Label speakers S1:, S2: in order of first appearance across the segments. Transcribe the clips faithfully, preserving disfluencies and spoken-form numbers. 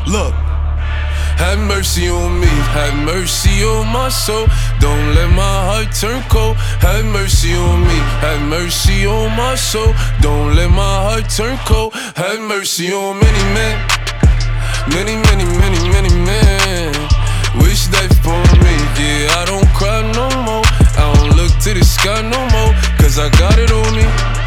S1: Look. Have mercy on me, have mercy on my soul. Don't let my heart turn cold. Have mercy on me, have mercy on my soul. Don't let my heart turn cold. Have mercy on many men, many, many, many, many men. Wish life upon me, yeah, I don't cry no more. I don't look to the sky no more, cause I got it on me.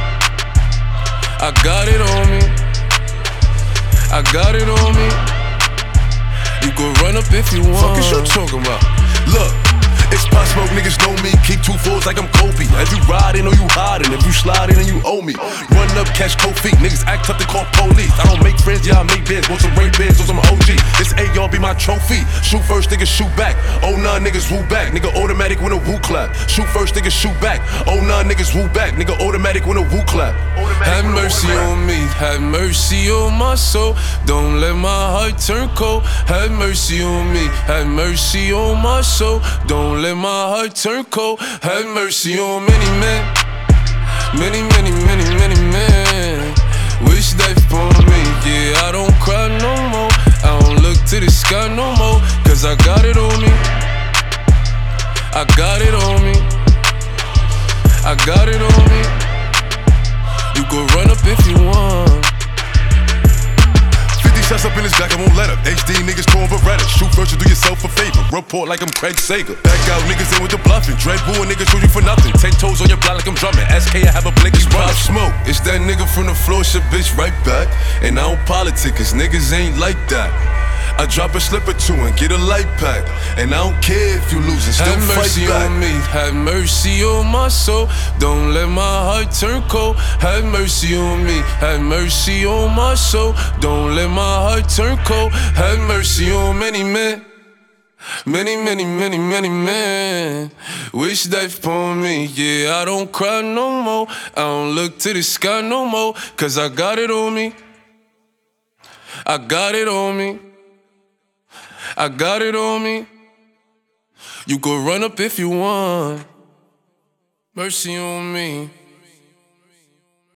S1: I got it on me. I got it on me. You can run up if you want.
S2: Fuck is you talking about? Look, it's Pop Smoke, niggas know me. Keep two fours like I'm Kobe. If you riding or you hiding, if you sliding and you owe me. Run up, catch cold feet. Niggas act up to call police. I don't make friends, yeah, I make bands. Want some rain bands or some O G. This A R be my trophy. Shoot first, niggas shoot back. Oh nine niggas woo back. Nigga automatic when a woo clap. Shoot first, niggas shoot back. Oh nine niggas woo back. Nigga automatic when a woo clap.
S1: Have mercy on me, have mercy on my soul. Don't let my heart turn cold. Have mercy on me, have mercy on my soul. Don't let my heart turn cold. Have mercy on many men, many, many, many, many men. Wish life upon me, yeah, I don't cry no more. I don't look to the sky no more, cause I got it on me. I got it on me. I got it on me. You can run up if you want.
S2: fifty shots up in his back, I won't let up. H D niggas throwing Beretta. Shoot first, you do yourself a favor. Report like I'm Craig Sager. Back out, niggas in with the bluffing. Dread Bull niggas shoot you for nothing. Ten toes on your block like I'm drumming. S K, I have a blink, it's
S1: Pop Smoke, it's that nigga from the floor, shit bitch right back. And I don't politic, cause niggas ain't like that. I drop a slip or two and get a light pack. And I don't care if you lose and still
S2: have
S1: mercy
S2: fight back.
S1: on me, have mercy on my soul. Don't let my heart turn cold. Have mercy on me, have mercy on my soul. Don't let my heart turn cold. Have mercy on many men, many, many, many, many men. Wish life upon me, yeah, I don't cry no more. I don't look to the sky no more, cause I got it on me. I got it on me. I got it on me. You can run up if you want. Mercy on me.